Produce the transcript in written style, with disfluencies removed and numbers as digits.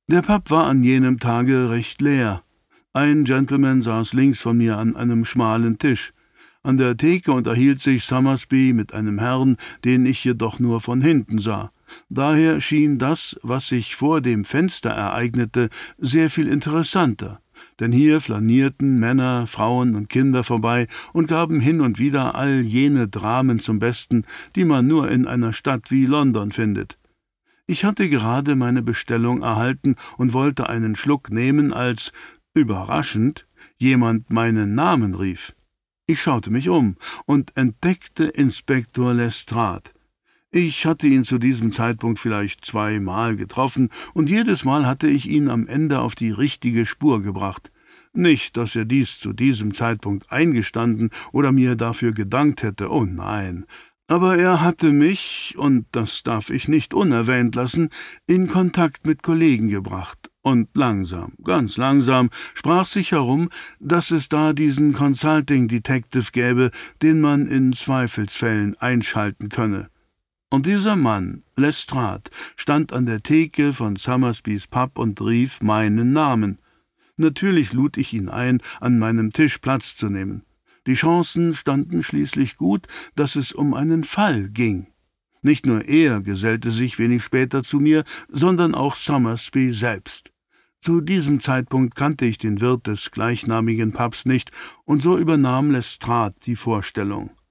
Der Pub war an jenem Tage recht leer. Ein Gentleman saß links von mir an einem schmalen Tisch. An der Theke unterhielt sich Summersby mit einem Herrn, den ich jedoch nur von hinten sah. Daher schien das, was sich vor dem Fenster ereignete, sehr viel interessanter. Denn hier flanierten Männer, Frauen und Kinder vorbei und gaben hin und wieder all jene Dramen zum Besten, die man nur in einer Stadt wie London findet. Ich hatte gerade meine Bestellung erhalten und wollte einen Schluck nehmen, als, überraschend, jemand meinen Namen rief. Ich schaute mich um und entdeckte Inspektor Lestrade. Ich hatte ihn zu diesem Zeitpunkt vielleicht 2-mal getroffen, und jedes Mal hatte ich ihn am Ende auf die richtige Spur gebracht. Nicht, dass er dies zu diesem Zeitpunkt eingestanden oder mir dafür gedankt hätte, oh nein. Aber er hatte mich, und das darf ich nicht unerwähnt lassen, in Kontakt mit Kollegen gebracht. Und langsam, ganz langsam, sprach sich herum, dass es da diesen Consulting Detective gäbe, den man in Zweifelsfällen einschalten könne. Und dieser Mann, Lestrade, stand an der Theke von Summersbys Pub und rief meinen Namen. Natürlich lud ich ihn ein, an meinem Tisch Platz zu nehmen. Die Chancen standen schließlich gut, dass es um einen Fall ging. Nicht nur er gesellte sich wenig später zu mir, sondern auch Summersby selbst. Zu diesem Zeitpunkt kannte ich den Wirt des gleichnamigen Pubs nicht, und so übernahm Lestrade die Vorstellung.